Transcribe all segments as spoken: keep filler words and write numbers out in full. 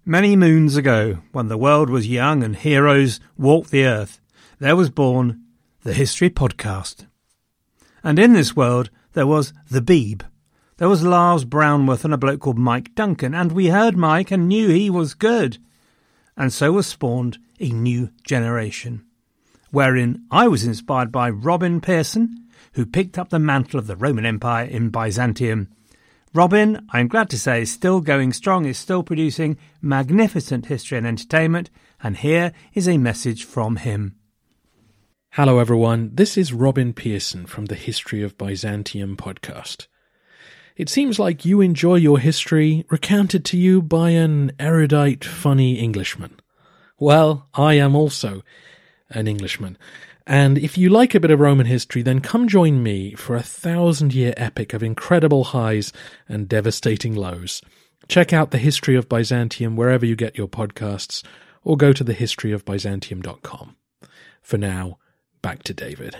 Many moons ago, when the world was young and heroes walked the earth, there was born the History Podcast. And in this world, there was the Beeb. There was Lars Brownworth and a bloke called Mike Duncan, and we heard Mike and knew he was good. And so was spawned a new generation, wherein I was inspired by Robin Pearson, who picked up the mantle of the Roman Empire in Byzantium. Robin, I'm glad to say, is still going strong, is still producing magnificent history and entertainment, and here is a message from him. Hello everyone, this is Robin Pearson from the History of Byzantium podcast. It seems like you enjoy your history recounted to you by an erudite, funny Englishman. Well, I am also an Englishman. And if you like a bit of Roman history, then come join me for a thousand-year epic of incredible highs and devastating lows. Check out The History of Byzantium wherever you get your podcasts, or go to the history of byzantium dot com. For now, back to David.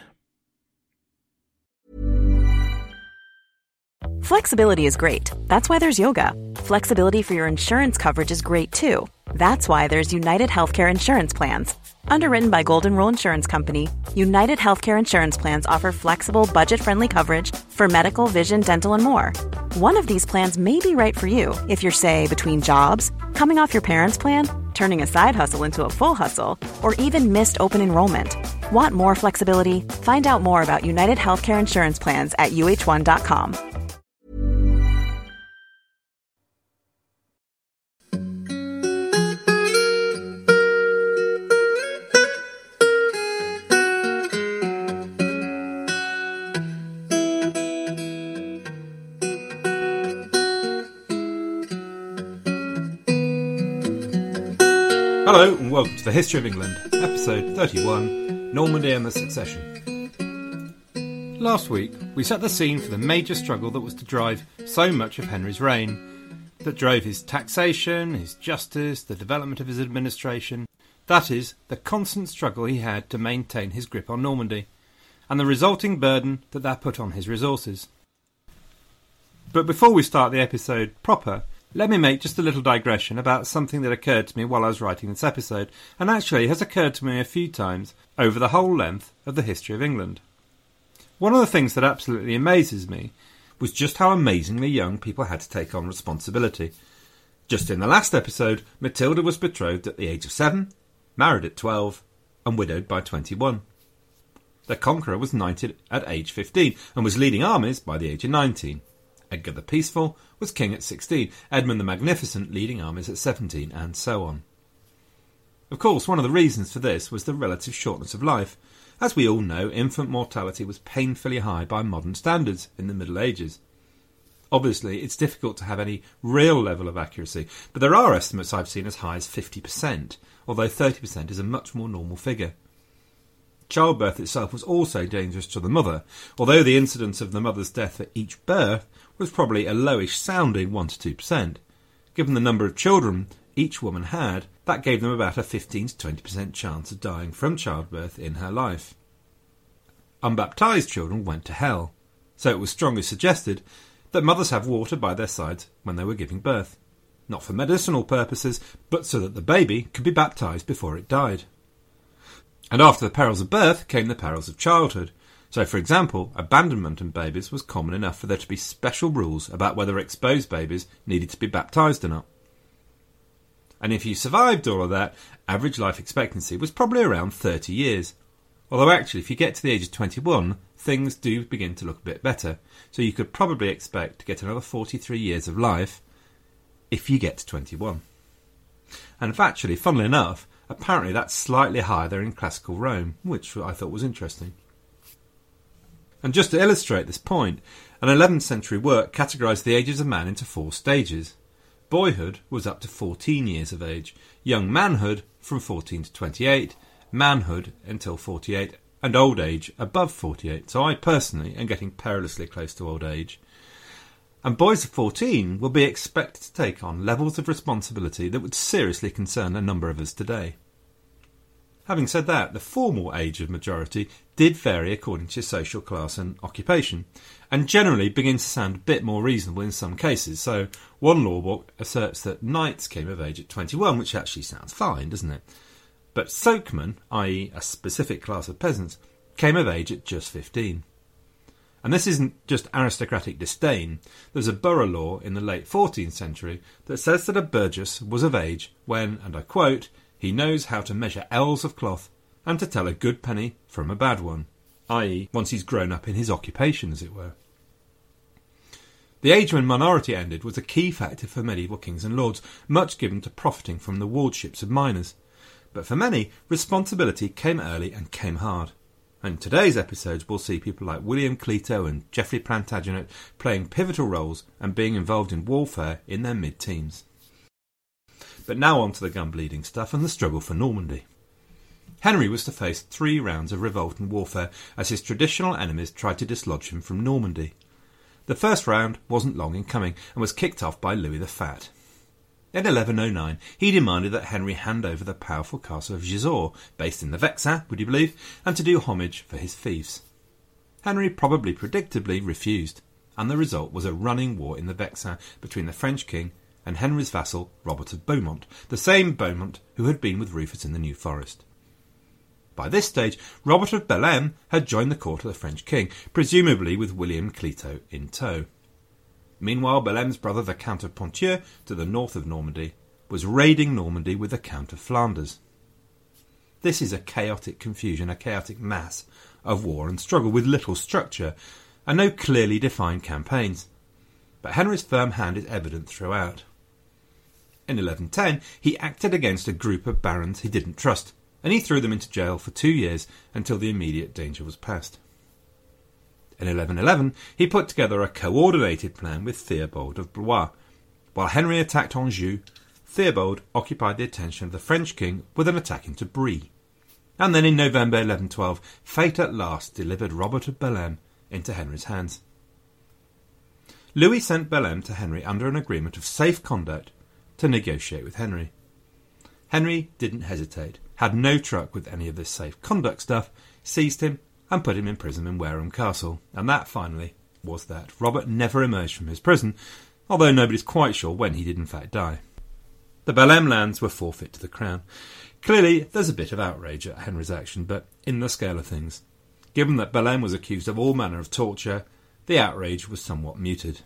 Flexibility is great. That's why there's yoga. Flexibility for your insurance coverage is great too. That's why there's United Healthcare Insurance Plans. Underwritten by Golden Rule Insurance Company, United Healthcare Insurance Plans offer flexible, budget-friendly coverage for medical, vision, dental, and more. One of these plans may be right for you if you're, say, between jobs, coming off your parents' plan, turning a side hustle into a full hustle, or even missed open enrollment. Want more flexibility? Find out more about United Healthcare Insurance Plans at U H one dot com. Hello and welcome to the History of England, episode thirty-one, Normandy and the Succession. Last week, we set the scene for the major struggle that was to drive so much of Henry's reign, that drove his taxation, his justice, the development of his administration. That is, the constant struggle he had to maintain his grip on Normandy, and the resulting burden that that put on his resources. But before we start the episode proper, let me make just a little digression about something that occurred to me while I was writing this episode, and actually has occurred to me a few times over the whole length of the history of England. One of the things that absolutely amazes me was just how amazingly young people had to take on responsibility. Just in the last episode, Matilda was betrothed at the age of seven, married at twelve, and widowed by twenty-one. The Conqueror was knighted at age fifteen, and was leading armies by the age of nineteen. Edgar the Peaceful was king at sixteen, Edmund the Magnificent leading armies at seventeen, and so on. Of course, one of the reasons for this was the relative shortness of life. As we all know, infant mortality was painfully high by modern standards in the Middle Ages. Obviously, it's difficult to have any real level of accuracy, but there are estimates I've seen as high as fifty percent, although thirty percent is a much more normal figure. Childbirth itself was also dangerous to the mother, although the incidence of the mother's death at each birth was probably a lowish sounding one to two percent. Given the number of children each woman had, that gave them about a fifteen to twenty percent chance of dying from childbirth in her life. Unbaptised children went to hell, so it was strongly suggested that mothers have water by their sides when they were giving birth, not for medicinal purposes, but so that the baby could be baptised before it died. And after the perils of birth came the perils of childhood. So, for example, abandonment in babies was common enough for there to be special rules about whether exposed babies needed to be baptised or not. And if you survived all of that, average life expectancy was probably around thirty years. Although actually, if you get to the age of twenty-one, things do begin to look a bit better. So you could probably expect to get another forty-three years of life if you get to twenty-one. And if actually, funnily enough, apparently that's slightly higher than in classical Rome, which I thought was interesting. And just to illustrate this point, an eleventh century work categorised the ages of man into four stages. Boyhood was up to fourteen years of age, young manhood from fourteen to twenty-eight, manhood until forty-eight, and old age above forty-eight. So I personally am getting perilously close to old age. And boys of fourteen will be expected to take on levels of responsibility that would seriously concern a number of us today. Having said that, the formal age of majority did vary according to social class and occupation, and generally begins to sound a bit more reasonable in some cases. So one law book asserts that knights came of age at twenty-one, which actually sounds fine, doesn't it? But sokemen, that is a specific class of peasants, came of age at just fifteen. And this isn't just aristocratic disdain. There's a borough law in the late fourteenth century that says that a burgess was of age when, and I quote, he knows how to measure ells of cloth and to tell a good penny from a bad one, that is, once he's grown up in his occupation, as it were. The age when minority ended was a key factor for medieval kings and lords, much given to profiting from the wardships of minors. But for many, responsibility came early and came hard. And in today's episodes, we'll see people like William Clito and Geoffrey Plantagenet playing pivotal roles and being involved in warfare in their mid-teens. But now on to the gun-bleeding stuff and the struggle for Normandy. Henry was to face three rounds of revolt and warfare as his traditional enemies tried to dislodge him from Normandy. The first round wasn't long in coming and was kicked off by Louis the Fat. In eleven oh nine, he demanded that Henry hand over the powerful castle of Gisors, based in the Vexin, would you believe, and to do homage for his fiefs. Henry probably predictably refused, and the result was a running war in the Vexin between the French king and Henry's vassal Robert of Beaumont, the same Beaumont who had been with Rufus in the New Forest. By this stage, Robert of Bellême had joined the court of the French king, presumably with William Clito in tow. Meanwhile, Belême's brother, the Count of Ponthieu, to the north of Normandy, was raiding Normandy with the Count of Flanders. This is a chaotic confusion, a chaotic mass of war and struggle with little structure and no clearly defined campaigns. But Henry's firm hand is evident throughout. In eleven ten, he acted against a group of barons he didn't trust, and he threw them into jail for two years until the immediate danger was past. In eleven eleven, he put together a coordinated plan with Theobald of Blois. While Henry attacked Anjou, Theobald occupied the attention of the French king with an attack into Brie. And then in November eleven twelve, fate at last delivered Robert of Bellême into Henry's hands. Louis sent Bellême to Henry under an agreement of safe conduct to negotiate with Henry. Henry didn't hesitate, had no truck with any of this safe conduct stuff, seized him and put him in prison in Wareham Castle. And that, finally, was that. Robert never emerged from his prison, although nobody's quite sure when he did in fact die. The Bellême lands were forfeit to the crown. Clearly, there's a bit of outrage at Henry's action, but in the scale of things, given that Bellême was accused of all manner of torture, the outrage was somewhat muted.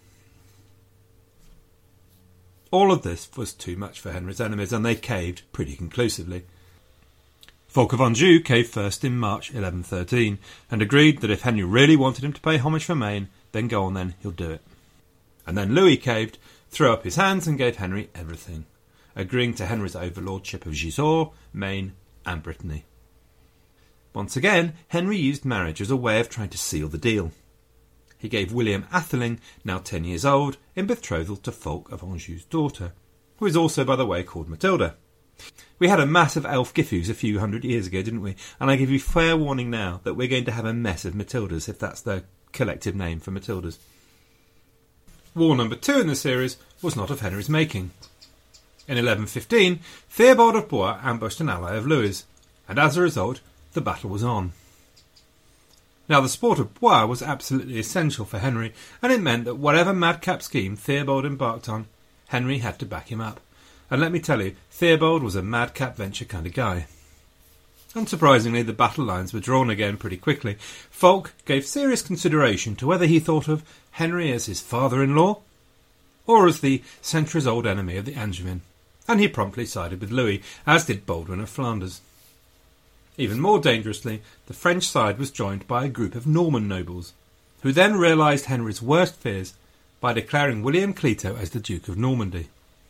All of this was too much for Henry's enemies, and they caved pretty conclusively. Fulk of Anjou caved first in March eleven thirteen, and agreed that if Henry really wanted him to pay homage for Maine, then go on then, he'll do it. And then Louis caved, threw up his hands and gave Henry everything, agreeing to Henry's overlordship of Gisors, Maine and Brittany. Once again, Henry used marriage as a way of trying to seal the deal. He gave William Atheling, now ten years old, in betrothal to Fulk of Anjou's daughter, who is also, by the way, called Matilda. We had a mass of elf Giffus a few hundred years ago, didn't we? And I give you fair warning now that we're going to have a mess of Matildas, if that's the collective name for Matildas. War number two in the series was not of Henry's making. In eleven fifteen, Theobald of Blois ambushed an ally of Louis, and as a result, the battle was on. Now, the sport of Blois was absolutely essential for Henry, and it meant that whatever madcap scheme Theobald embarked on, Henry had to back him up. And let me tell you, Theobald was a madcap venture kind of guy. Unsurprisingly, the battle lines were drawn again pretty quickly. Fulk gave serious consideration to whether he thought of Henry as his father-in-law or as the centuries-old enemy of the Angevin, and he promptly sided with Louis, as did Baldwin of Flanders. Even more dangerously, the French side was joined by a group of Norman nobles, who then realised Henry's worst fears by declaring William Clito as the Duke of Normandy.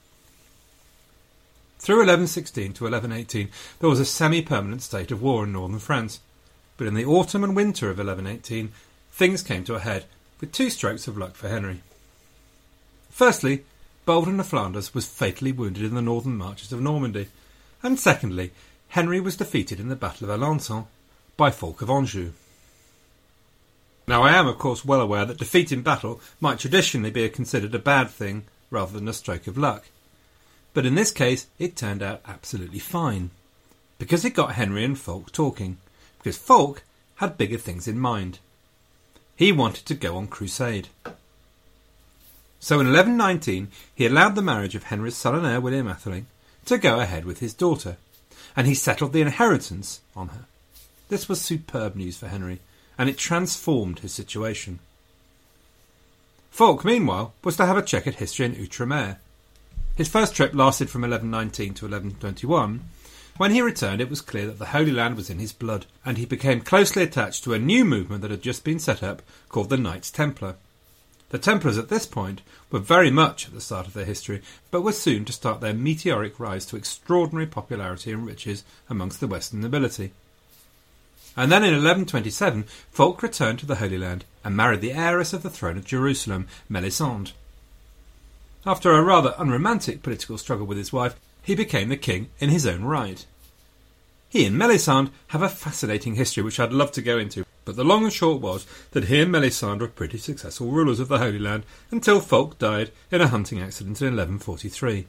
Through eleven sixteen to eleven eighteen, there was a semi-permanent state of war in northern France, but in the autumn and winter of eleven eighteen, things came to a head, with two strokes of luck for Henry. Firstly, Baldwin of Flanders was fatally wounded in the northern marches of Normandy, and secondly, Henry was defeated in the Battle of Alençon by Fulk of Anjou. Now, I am, of course, well aware that defeat in battle might traditionally be considered a bad thing rather than a stroke of luck. But in this case, it turned out absolutely fine. because it got Henry and Fulk talking, because Fulk had bigger things in mind. He wanted to go on crusade. So in eleven nineteen he allowed the marriage of Henry's son and heir William Atheling to go ahead with his daughter, and he settled the inheritance on her. This was superb news for Henry, and it transformed his situation. Fulk, meanwhile, was to have a check at history in Outremer. His first trip lasted from eleven nineteen to eleven twenty-one. When he returned, it was clear that the Holy Land was in his blood, and he became closely attached to a new movement that had just been set up called the Knights Templar. The Templars at this point were very much at the start of their history, but were soon to start their meteoric rise to extraordinary popularity and riches amongst the Western nobility. And then in eleven twenty-seven, Fulk returned to the Holy Land and married the heiress of the throne of Jerusalem, Melisande. After a rather unromantic political struggle with his wife, he became the king in his own right. He and Melisande have a fascinating history which I'd love to go into, but the long and short was that he and Melisande were pretty successful rulers of the Holy Land until Fulk died in a hunting accident in eleven forty-three.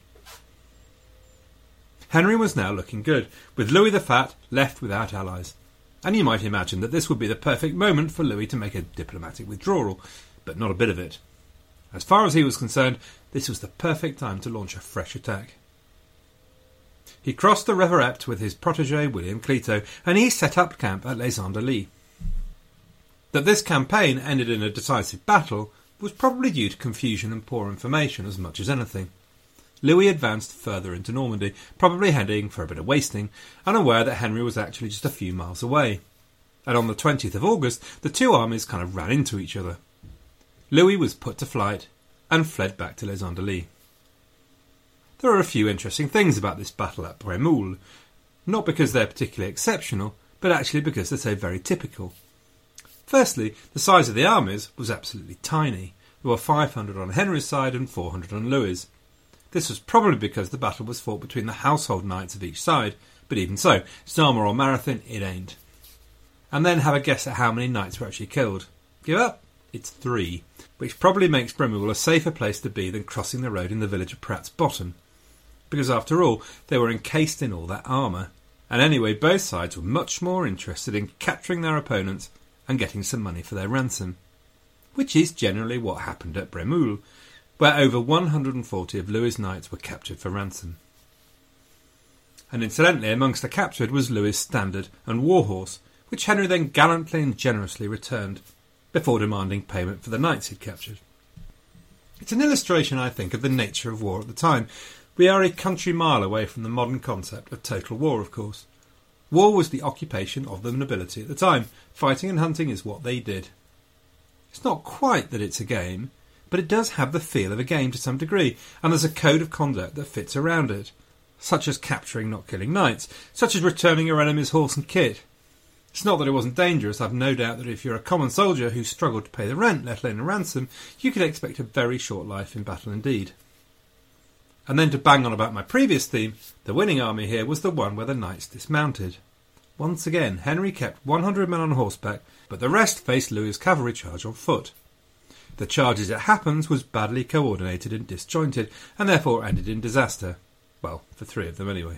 Henry was now looking good, with Louis the Fat left without allies. And you might imagine that this would be the perfect moment for Louis to make a diplomatic withdrawal, but not a bit of it. As far as he was concerned, this was the perfect time to launch a fresh attack. He crossed the River Epte with his protégé William Clito, and he set up camp at Les Andelys. That this campaign ended in a decisive battle was probably due to confusion and poor information as much as anything. Louis advanced further into Normandy, probably heading for a bit of wasting, unaware that Henry was actually just a few miles away. And on the twentieth of August, the two armies kind of ran into each other. Louis was put to flight and fled back to Les Andelys. There are a few interesting things about this battle at Bremoules, not because they're particularly exceptional, but actually because they're so very typical. Firstly, the size of the armies was absolutely tiny. There were five hundred on Henry's side and four hundred on Louis'. This was probably because the battle was fought between the household knights of each side, but even so, Zama or Marathon, it ain't. And then have a guess at how many knights were actually killed. Give up? It's three, which probably makes Bremoules a safer place to be than crossing the road in the village of Pratt's Bottom. Because after all, they were encased in all that armour, and anyway both sides were much more interested in capturing their opponents and getting some money for their ransom. Which is generally what happened at Bremoules, where over one hundred forty of Louis' knights were captured for ransom. And incidentally, amongst the captured was Louis' standard and warhorse, which Henry then gallantly and generously returned, before demanding payment for the knights he'd captured. It's an illustration, I think, of the nature of war at the time. We are a country mile away from the modern concept of total war, of course. War was the occupation of the nobility at the time. Fighting and hunting is what they did. It's not quite that it's a game, but it does have the feel of a game to some degree, and there's a code of conduct that fits around it, such as capturing, not killing knights, such as returning your enemy's horse and kit. It's not that it wasn't dangerous. I've no doubt that if you're a common soldier who struggled to pay the rent, let alone a ransom, you could expect a very short life in battle indeed. And then to bang on about my previous theme, the winning army here was the one where the knights dismounted. Once again, Henry kept one hundred men on horseback, but the rest faced Louis' cavalry charge on foot. The charge, as it happens, was badly coordinated and disjointed, and therefore ended in disaster. Well, for three of them anyway.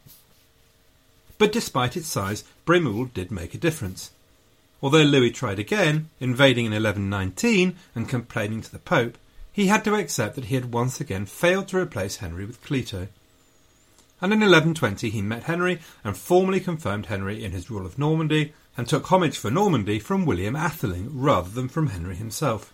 But despite its size, Bremoules did make a difference. Although Louis tried again, invading in eleven nineteen and complaining to the Pope, he had to accept that he had once again failed to replace Henry with Clito. And in eleven twenty he met Henry and formally confirmed Henry in his rule of Normandy, and took homage for Normandy from William Atheling rather than from Henry himself.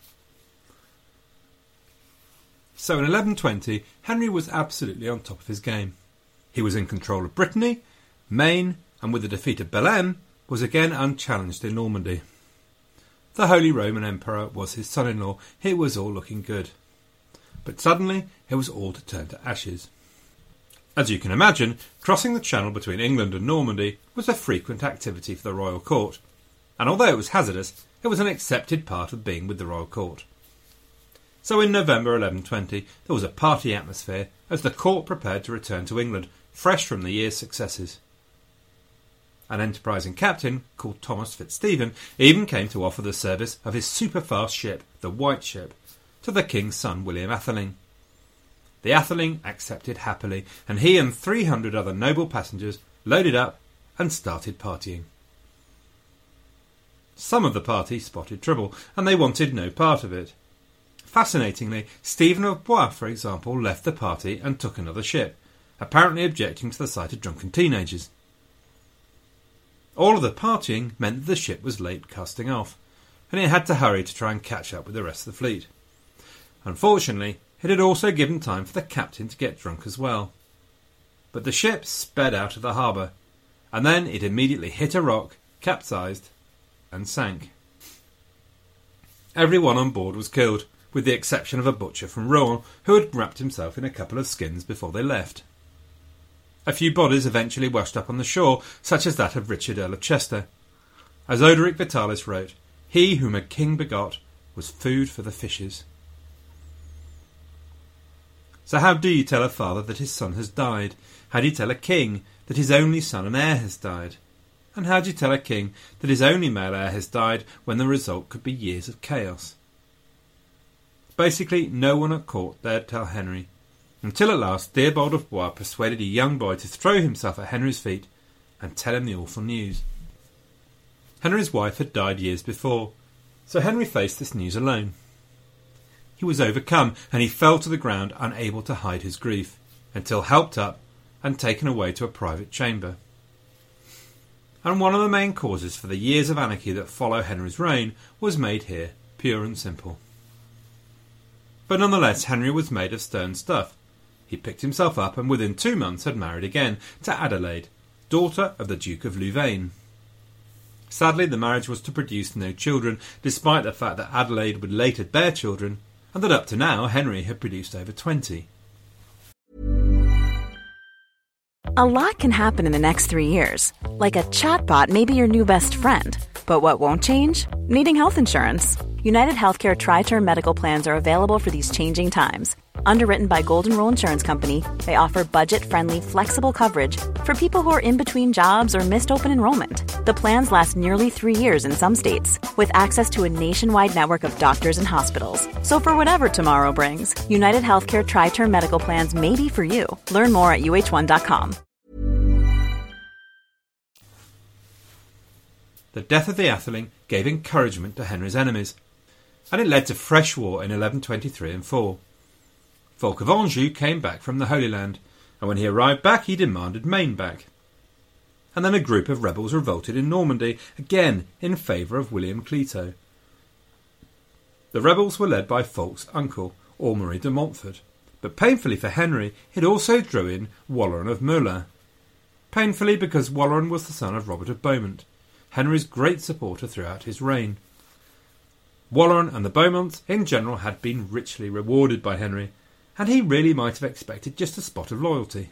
So in eleven twenty, Henry was absolutely on top of his game. He was in control of Brittany, Maine, and with the defeat of Bellême, was again unchallenged in Normandy. The Holy Roman Emperor was his son-in-law. It was all looking good. But suddenly, it was all to turn to ashes. As you can imagine, crossing the channel between England and Normandy was a frequent activity for the royal court, and although it was hazardous, it was an accepted part of being with the royal court. So in November eleven twenty, there was a party atmosphere as the court prepared to return to England, fresh from the year's successes. An enterprising captain, called Thomas Fitzstephen, even came to offer the service of his super-fast ship, the White Ship, to the king's son William Atheling. The Atheling accepted happily, and he and three hundred other noble passengers loaded up and started partying. Some of the party spotted trouble, and they wanted no part of it. Fascinatingly, Stephen of Blois, for example, left the party and took another ship, apparently objecting to the sight of drunken teenagers. All of the partying meant that the ship was late casting off, and it had to hurry to try and catch up with the rest of the fleet. Unfortunately, it had also given time for the captain to get drunk as well. But the ship sped out of the harbour, and then it immediately hit a rock, capsized, and sank. Everyone on board was killed, with the exception of a butcher from Rouen who had wrapped himself in a couple of skins before they left. A few bodies eventually washed up on the shore, such as that of Richard Earl of Chester. As Odoric Vitalis wrote, "He whom a king begot was food for the fishes." So how do you tell a father that his son has died? How do you tell a king that his only son and heir has died? And how do you tell a king that his only male heir has died when the result could be years of chaos? Basically, no one at court dared tell Henry, until at last Theobald of Blois persuaded a young boy to throw himself at Henry's feet and tell him the awful news. Henry's wife had died years before, so Henry faced this news alone. He was overcome, and he fell to the ground, unable to hide his grief, until helped up and taken away to a private chamber. And one of the main causes for the years of anarchy that follow Henry's reign was made here, pure and simple. But nonetheless, Henry was made of stern stuff. He picked himself up and within two months had married again to Adelaide, daughter of the Duke of Louvain. Sadly, the marriage was to produce no children, despite the fact that Adelaide would later bear children, and that up to now Henry had produced over twenty. A lot can happen in the next three years. Like a chatbot may be your new best friend. But what won't change? Needing health insurance. United Healthcare Tri-Term Medical Plans are available for these changing times. Underwritten by Golden Rule Insurance Company, they offer budget-friendly, flexible coverage for people who are in between jobs or missed open enrollment. The plans last nearly three years in some states, with access to a nationwide network of doctors and hospitals. So for whatever tomorrow brings, United Healthcare Tri-Term Medical Plans may be for you. Learn more at U H one dot com. The death of the Atheling gave encouragement to Henry's enemies, and it led to fresh war in eleven twenty-three and four. Fulk of Anjou came back from the Holy Land, and when he arrived back he demanded Maine back. And then a group of rebels revolted in Normandy, again in favour of William Clito. The rebels were led by Fulk's uncle, Aumery de Montfort, but painfully for Henry it also drew in Waleran of Melun. Painfully because Waleran was the son of Robert of Beaumont, Henry's great supporter throughout his reign. Waleran and the Beaumonts in general had been richly rewarded by Henry, and he really might have expected just a spot of loyalty.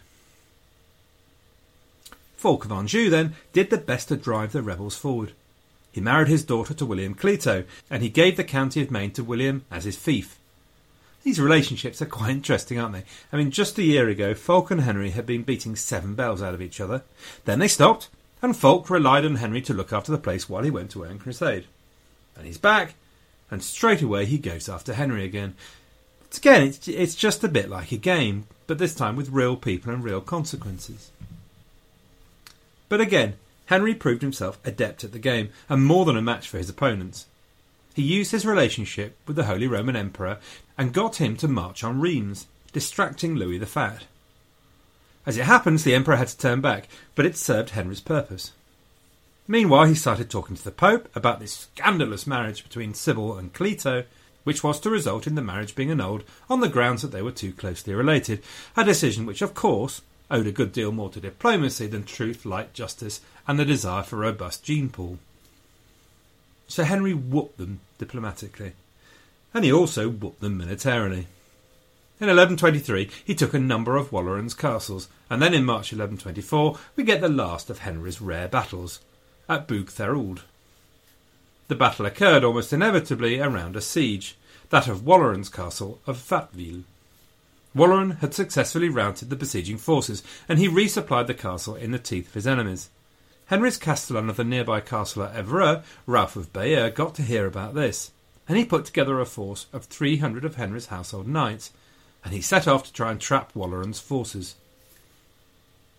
Fulk of Anjou, then, did the best to drive the rebels forward. He married his daughter to William Clito, and he gave the county of Maine to William as his fief. These relationships are quite interesting, aren't they? I mean, just a year ago, Fulk and Henry had been beating seven bells out of each other. Then they stopped, and Fulk relied on Henry to look after the place while he went away on crusade. And he's back, and straight away he goes after Henry again. It's, again, it's, it's just a bit like a game, but this time with real people and real consequences. But again, Henry proved himself adept at the game, and more than a match for his opponents. He used his relationship with the Holy Roman Emperor and got him to march on Rheims, distracting Louis the Fat. As it happens, the Emperor had to turn back, but it served Henry's purpose. Meanwhile, he started talking to the Pope about this scandalous marriage between Sybil and Clito, which was to result in the marriage being annulled on the grounds that they were too closely related, a decision which, of course, owed a good deal more to diplomacy than truth, light, justice, and the desire for a robust gene pool. So Henry whooped them diplomatically, and he also whooped them militarily. In eleven twenty-three, he took a number of Waleran's castles, and then in March eleven twenty-four, we get the last of Henry's rare battles, at Bougtherould. The battle occurred almost inevitably around a siege, that of Waleran's castle of Vatteville. Waleran had successfully routed the besieging forces, and he resupplied the castle in the teeth of his enemies. Henry's castellan of the nearby castle at Evreux, Ralph of Bayeux, got to hear about this, and he put together a force of three hundred of Henry's household knights, and he set off to try and trap Waleran's forces.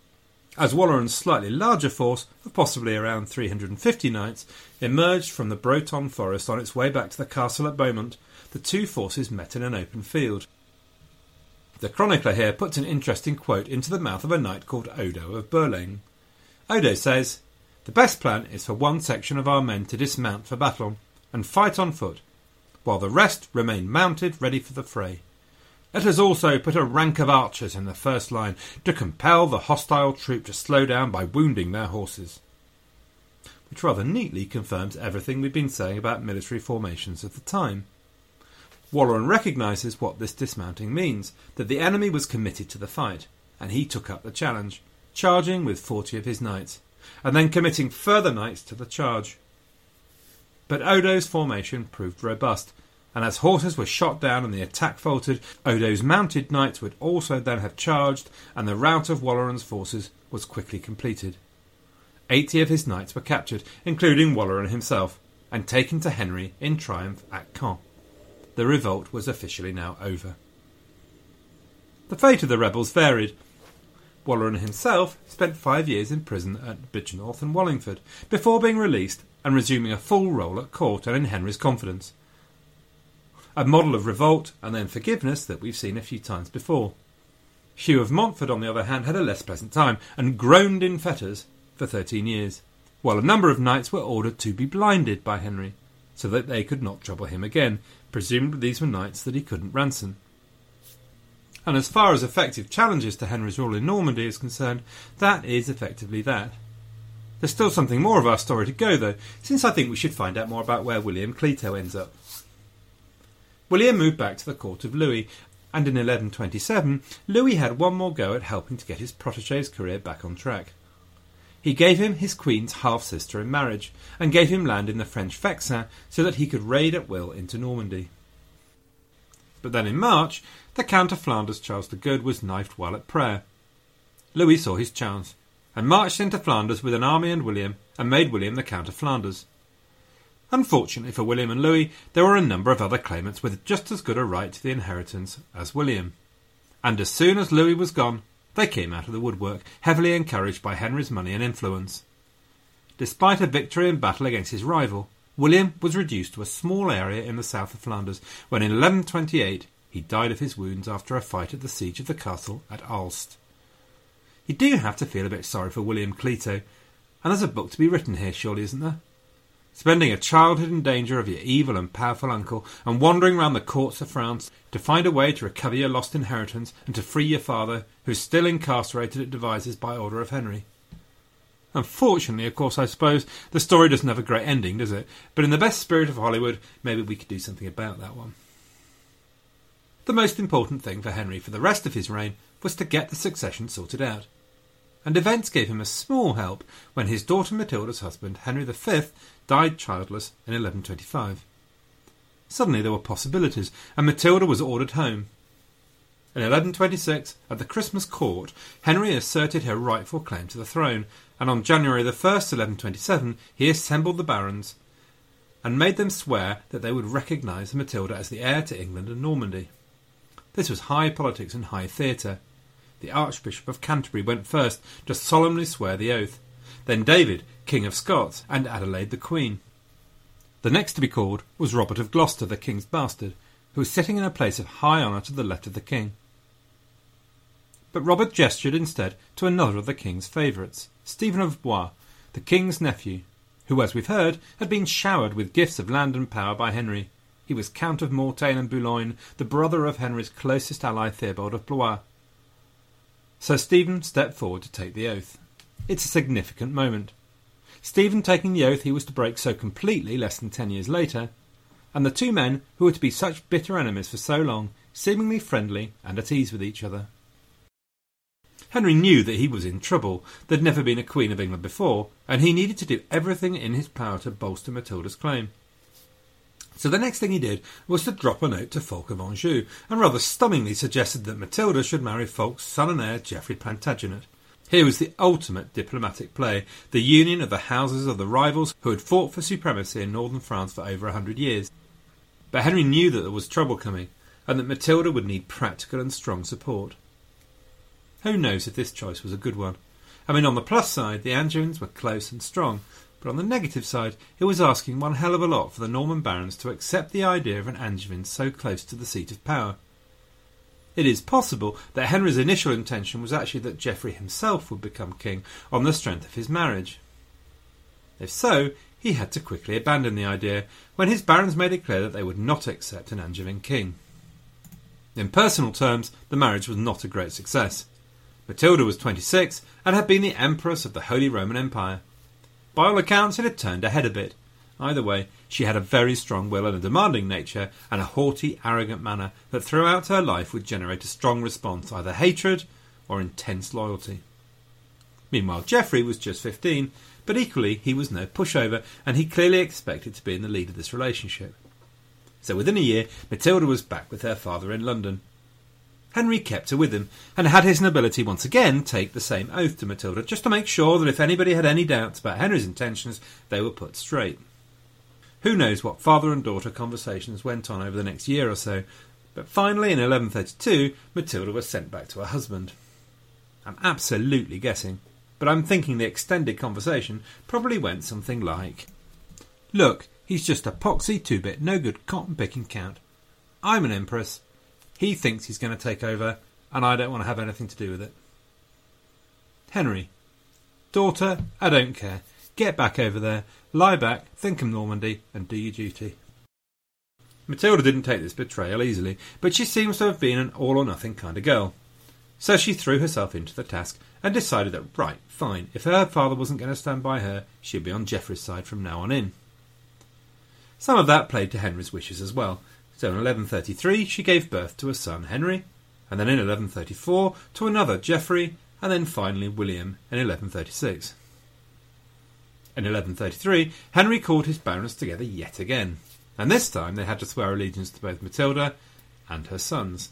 As Walleran's slightly larger force, of possibly around three hundred fifty knights, emerged from the Breton forest on its way back to the castle at Beaumont, the two forces met in an open field. The chronicler here puts an interesting quote into the mouth of a knight called Odo of Berlin. Odo says, "The best plan is for one section of our men to dismount for battle, and fight on foot, while the rest remain mounted ready for the fray. Let us also put a rank of archers in the first line to compel the hostile troop to slow down by wounding their horses." Which rather neatly confirms everything we've been saying about military formations of the time. Walleran recognises what this dismounting means, that the enemy was committed to the fight, and he took up the challenge, charging with forty of his knights, and then committing further knights to the charge. But Odo's formation proved robust, and as horses were shot down and the attack faltered, Odo's mounted knights would also then have charged, and the rout of Walleran's forces was quickly completed. Eighty of his knights were captured, including Walleran himself, and taken to Henry in triumph at Caen. The revolt was officially now over. The fate of the rebels varied. Walleran himself spent five years in prison at Bridgnorth and Wallingford, before being released and resuming a full role at court and in Henry's confidence. A model of revolt and then forgiveness that we've seen a few times before. Hugh of Montfort, on the other hand, had a less pleasant time, and groaned in fetters for thirteen years, while a number of knights were ordered to be blinded by Henry, so that they could not trouble him again. Presumably these were knights that he couldn't ransom. And as far as effective challenges to Henry's rule in Normandy is concerned, that is effectively that. There's still something more of our story to go, though, since I think we should find out more about where William Clito ends up. William moved back to the court of Louis, and in eleven twenty-seven, Louis had one more go at helping to get his protégé's career back on track. He gave him his queen's half-sister in marriage, and gave him land in the French Vexin so that he could raid at will into Normandy. But then in March, the Count of Flanders, Charles the Good, was knifed while at prayer. Louis saw his chance, and marched into Flanders with an army and William, and made William the Count of Flanders. Unfortunately for William and Louis, there were a number of other claimants with just as good a right to the inheritance as William. And as soon as Louis was gone, they came out of the woodwork, heavily encouraged by Henry's money and influence. Despite a victory in battle against his rival, William was reduced to a small area in the south of Flanders, when in eleven twenty-eight he died of his wounds after a fight at the siege of the castle at Aalst. You do have to feel a bit sorry for William Clito, and there's a book to be written here, surely, isn't there? Spending a childhood in danger of your evil and powerful uncle, and wandering round the courts of France to find a way to recover your lost inheritance and to free your father, who's still incarcerated at Devizes by order of Henry. Unfortunately, of course, I suppose, the story doesn't have a great ending, does it? But in the best spirit of Hollywood, maybe we could do something about that one. The most important thing for Henry for the rest of his reign was to get the succession sorted out. And events gave him a small help when his daughter Matilda's husband, Henry the Fifth, died childless in eleven twenty-five. Suddenly there were possibilities, and Matilda was ordered home. In eleven twenty-six, at the Christmas court, Henry asserted her rightful claim to the throne, and on January the first, eleven twenty-seven, he assembled the barons and made them swear that they would recognise Matilda as the heir to England and Normandy. This was high politics and high theatre. The Archbishop of Canterbury went first to solemnly swear the oath, then David, King of Scots, and Adelaide the Queen. The next to be called was Robert of Gloucester, the King's bastard, who was sitting in a place of high honour to the left of the King. But Robert gestured instead to another of the King's favourites, Stephen of Blois, the King's nephew, who, as we've heard, had been showered with gifts of land and power by Henry. He was Count of Mortain and Boulogne, the brother of Henry's closest ally Theobald of Blois. So Stephen stepped forward to take the oath. It's a significant moment. Stephen taking the oath he was to break so completely less than ten years later, and the two men who were to be such bitter enemies for so long, seemingly friendly and at ease with each other. Henry knew that he was in trouble. There'd never been a Queen of England before, and he needed to do everything in his power to bolster Matilda's claim. So the next thing he did was to drop a note to Fulk of Anjou, and rather stunningly suggested that Matilda should marry Fulk's son and heir, Geoffrey Plantagenet. Here was the ultimate diplomatic play, the union of the houses of the rivals who had fought for supremacy in northern France for over a hundred years. But Henry knew that there was trouble coming, and that Matilda would need practical and strong support. Who knows if this choice was a good one? I mean, on the plus side, the Angevins were close and strong, but on the negative side, it was asking one hell of a lot for the Norman barons to accept the idea of an Angevin so close to the seat of power. It is possible that Henry's initial intention was actually that Geoffrey himself would become king on the strength of his marriage. If so, he had to quickly abandon the idea when his barons made it clear that they would not accept an Angevin king. In personal terms, the marriage was not a great success. Matilda was twenty-six and had been the Empress of the Holy Roman Empire. By all accounts, it had turned her head a bit. Either way, she had a very strong will and a demanding nature, and a haughty, arrogant manner that throughout her life would generate a strong response, either hatred or intense loyalty. Meanwhile, Geoffrey was just fifteen, but equally he was no pushover, and he clearly expected to be in the lead of this relationship. So within a year, Matilda was back with her father in London. Henry kept her with him, and had his nobility once again take the same oath to Matilda, just to make sure that if anybody had any doubts about Henry's intentions, they were put straight. Who knows what father and daughter conversations went on over the next year or so, but finally in eleven thirty-two, Matilda was sent back to her husband. I'm absolutely guessing, but I'm thinking the extended conversation probably went something like, "Look, he's just a poxy two-bit, no-good cotton-picking count. I'm an empress. He thinks he's going to take over, and I don't want to have anything to do with it. Henry, daughter, I don't care. Get back over there, lie back, think of Normandy, and do your duty." Matilda didn't take this betrayal easily, but she seems to have been an all-or-nothing kind of girl. So she threw herself into the task and decided that, right, fine, if her father wasn't going to stand by her, she'd be on Geoffrey's side from now on in. Some of that played to Henry's wishes as well. So in eleven thirty-three she gave birth to a son, Henry, and then in eleven thirty-four to another, Geoffrey, and then finally William in eleven thirty-six. In eleven thirty-three, Henry called his barons together yet again, and this time they had to swear allegiance to both Matilda and her sons.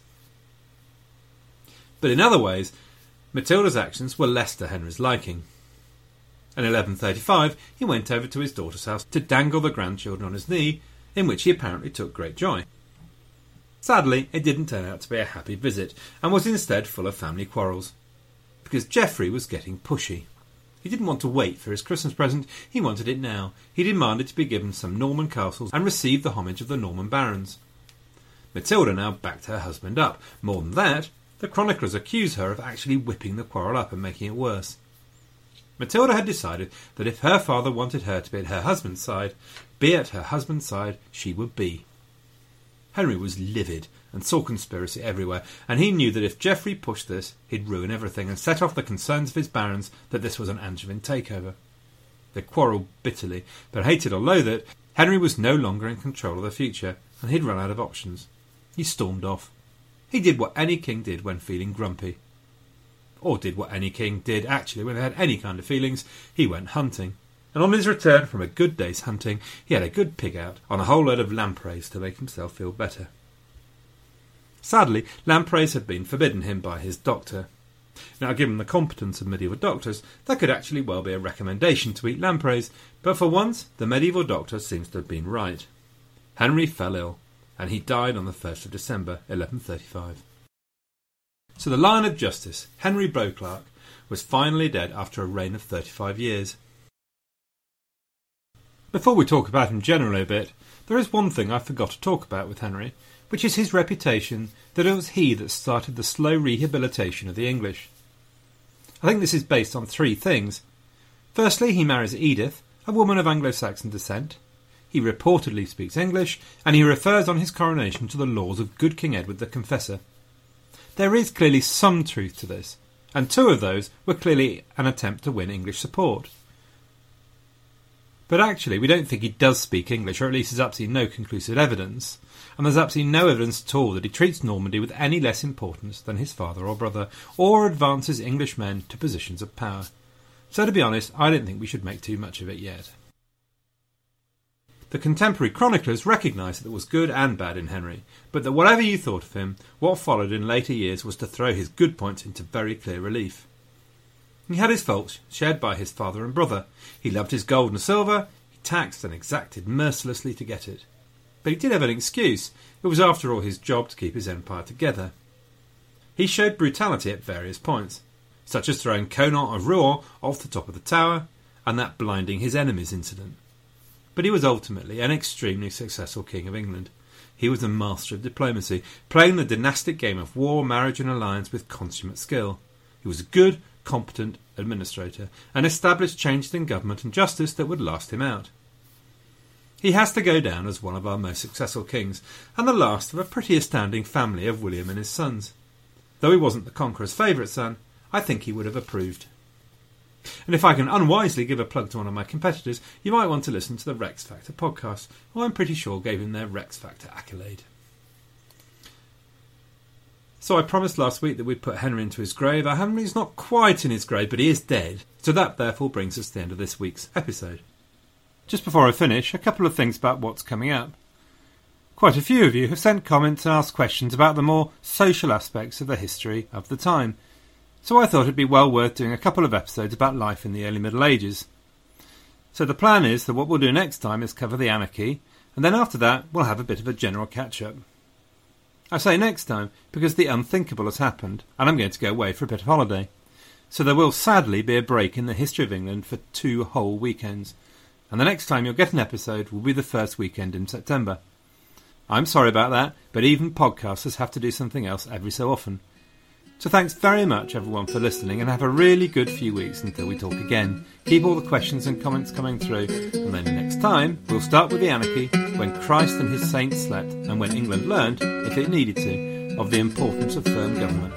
But in other ways, Matilda's actions were less to Henry's liking. In eleven thirty-five, he went over to his daughter's house to dangle the grandchildren on his knee, in which he apparently took great joy. Sadly, it didn't turn out to be a happy visit, and was instead full of family quarrels. Because Geoffrey was getting pushy. He didn't want to wait for his Christmas present, he wanted it now. He demanded to be given some Norman castles and receive the homage of the Norman barons. Matilda now backed her husband up. More than that, the chroniclers accuse her of actually whipping the quarrel up and making it worse. Matilda had decided that if her father wanted her to be at her husband's side, be at her husband's side she would be. Henry was livid and saw conspiracy everywhere, and he knew that if Geoffrey pushed this, he'd ruin everything and set off the concerns of his barons that this was an Angevin takeover. They quarrelled bitterly, but hated or loathed it, Henry was no longer in control of the future, and he'd run out of options. He stormed off. He did what any king did when feeling grumpy. Or did what any king did actually when they had any kind of feelings. He went hunting. And on his return from a good day's hunting, he had a good pig out on a whole load of lampreys to make himself feel better. Sadly, lampreys had been forbidden him by his doctor. Now, given the competence of medieval doctors, that could actually well be a recommendation to eat lampreys, but for once, the medieval doctor seems to have been right. Henry fell ill, and he died on the first of December, eleven thirty-five. So the Lion of Justice, Henry Beauclerk, was finally dead after a reign of thirty-five years. Before we talk about him generally a bit, there is one thing I forgot to talk about with Henry, which is his reputation that it was he that started the slow rehabilitation of the English. I think this is based on three things. Firstly, he marries Edith, a woman of Anglo-Saxon descent. He reportedly speaks English, and he refers on his coronation to the laws of good King Edward the Confessor. There is clearly some truth to this, and two of those were clearly an attempt to win English support. But actually, we don't think he does speak English, or at least there's absolutely no conclusive evidence, and there's absolutely no evidence at all that he treats Normandy with any less importance than his father or brother, or advances English men to positions of power. So to be honest, I don't think we should make too much of it yet. The contemporary chroniclers recognised that there was good and bad in Henry, but that whatever you thought of him, what followed in later years was to throw his good points into very clear relief. He had his faults, shared by his father and brother. He loved his gold and silver, he taxed and exacted mercilessly to get it. But he did have an excuse. It was after all his job to keep his empire together. He showed brutality at various points. such as throwing Conan of Rouen off the top of the tower and that blinding his enemies incident. But he was ultimately an extremely successful king of England. He was a master of diplomacy, playing the dynastic game of war, marriage and alliance with consummate skill. He was a good, competent administrator and established changes in government and justice that would last him out. He has to go down as one of our most successful kings and the last of a pretty astounding family of William and his sons. Though he wasn't the Conqueror's favourite son, I think he would have approved. And if I can unwisely give a plug to one of my competitors, you might want to listen to the Rex Factor podcast, who I'm pretty sure gave him their Rex Factor accolade. So I promised last week that we'd put Henry into his grave. Our Henry's not quite in his grave, but he is dead. So that therefore brings us to the end of this week's episode. Just before I finish, a couple of things about what's coming up. Quite a few of you have sent comments and asked questions about the more social aspects of the history of the time. So I thought it'd be well worth doing a couple of episodes about life in the early Middle Ages. So the plan is that what we'll do next time is cover the anarchy, and then after that we'll have a bit of a general catch-up. I say next time because the unthinkable has happened, and I'm going to go away for a bit of holiday. So there will sadly be a break in the history of England for two whole weekends, and the next time you'll get an episode will be the first weekend in September. I'm sorry about that, but even podcasters have to do something else every so often. So thanks very much everyone for listening, and have a really good few weeks until we talk again. Keep all the questions and comments coming through, and then next time we'll start with the anarchy, when Christ and his saints slept, and when England learned, if it needed to, of the importance of firm government.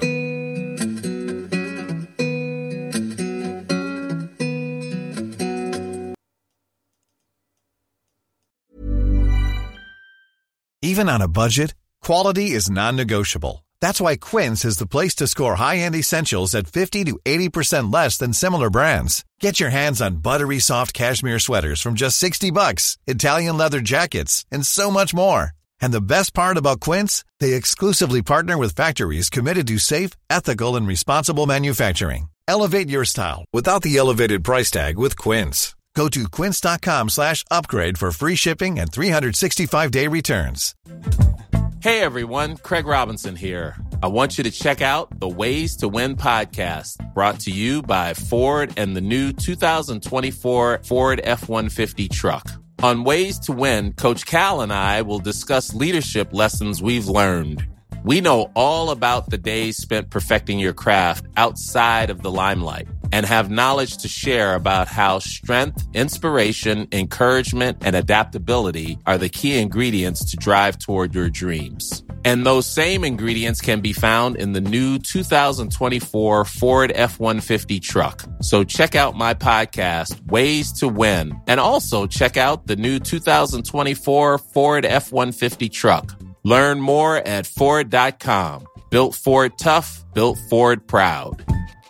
Even on a budget, quality is non-negotiable. That's why Quince is the place to score high-end essentials at fifty to eighty percent less than similar brands. Get your hands on buttery soft cashmere sweaters from just sixty bucks, Italian leather jackets, and so much more. And the best part about Quince, they exclusively partner with factories committed to safe, ethical, and responsible manufacturing. Elevate your style without the elevated price tag with Quince. Go to quince.com slash upgrade for free shipping and three sixty-five day returns. Hey everyone, Craig Robinson here. I want you to check out the Ways to Win podcast, brought to you by Ford and the new two thousand twenty-four Ford F one fifty truck. On Ways to Win, Coach Cal and I will discuss leadership lessons we've learned. We know all about the days spent perfecting your craft outside of the limelight, and have knowledge to share about how strength, inspiration, encouragement, and adaptability are the key ingredients to drive toward your dreams. And those same ingredients can be found in the new two thousand twenty-four Ford F one fifty truck. So check out my podcast, Ways to Win, and also check out the new two thousand twenty-four Ford F one fifty truck. Learn more at Ford dot com. Built Ford tough, built Ford proud.